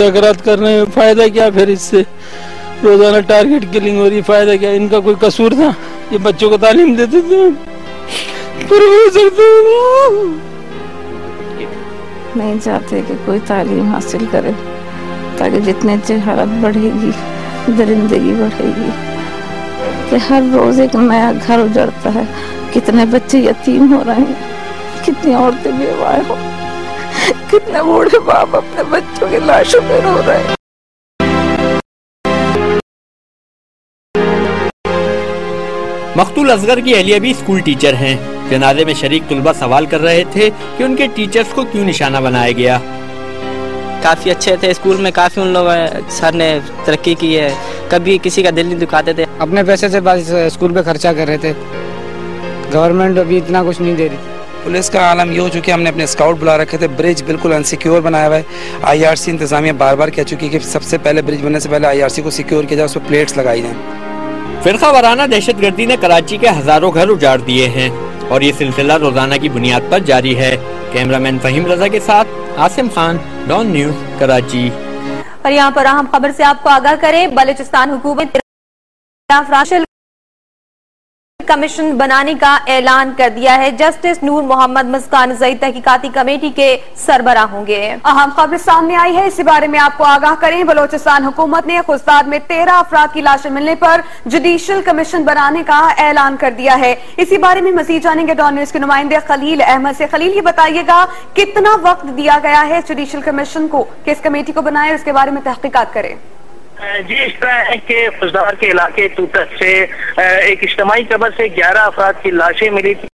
मुज़ाकरात कर रहे हैं, फायदा क्या? फिर इससे रोजाना टारगेट किलिंग हो रही, फायदा क्या? इनका कोई कसूर था? ये बच्चों को तालीम देते थे, नहीं चाहते कि कोई तालीम हासिल करे, ताकि जितने जहालत बढ़ेगी दरिंदगी बढ़ेगी, कि हर रोज एक नया घर उजड़ता है, कितने बच्चे यतीम हो रहे हैं, कितनी औरतें बेवाएं हो, कितने बूढ़े बाप अपने बच्चों की लाशों पे रो रहे हैं। मकतूल असगर की अहलिया भी स्कूल टीचर हैं। जनाजे में शरीक तुलबा सवाल कर रहे थे कि उनके टीचर्स को क्यों निशाना बनाया गया। काफ़ी अच्छे थे स्कूल में, काफ़ी उन लोगों सर ने तरक्की की है, कभी किसी का दिल नहीं दुखाते थे। अपने पैसे से बस स्कूल पे खर्चा कर रहे थे, गवर्नमेंट अभी इतना कुछ नहीं दे रही। पुलिस का आलम ये हो चुकी है, हमने अपने स्काउट बुला रखे थे, ब्रिज बिल्कुल अनसिक्योर बनाया हुआ है। IRC इंतजामिया बार बार कह चुकी है कि सबसे पहले ब्रिज बनने से पहले IRC को सिक्योर किया जाए, उस पर प्लेट्स लगाई जाएं। फिरका वाराना दहशतगर्दी ने कराची के हजारों घर उजाड़ दिए हैं और ये सिलसिला रोजाना की बुनियाद पर जारी है। कैमरामैन फहीम रजा के साथ आसिम खान, डॉन न्यूज, कराची। और यहाँ पर अहम खबर से आपको आगाह करें, बलूचिस्तान हुकूमत कमीशन बनाने का ऐलान कर दिया है। जस्टिस नूर मोहम्मद मुस्कान ज़ई तहकीकाती कमेटी के सरबराह होंगे। अहम खबर सामने आई है, इसी बारे में आपको आगाह करें। बलोचिस्तान हुकूमत ने खुजदाद में 13 अफराद की लाशें मिलने पर जुडिशल कमीशन बनाने का ऐलान कर दिया है। इसी बारे में मजीद जानेंगे डॉन न्यूज के नुमाइंदे खलील अहमद से। खलील, ये बताइएगा कितना वक्त दिया गया है जुडिशल कमीशन को कि इस कमेटी को बनाए, उसके बारे में तहकीकात करें। जी, इस तरह है कि फुजदार के इलाके तूतक से एक इज्तिमाई कब्र से 11 अफराद की लाशें मिली थी।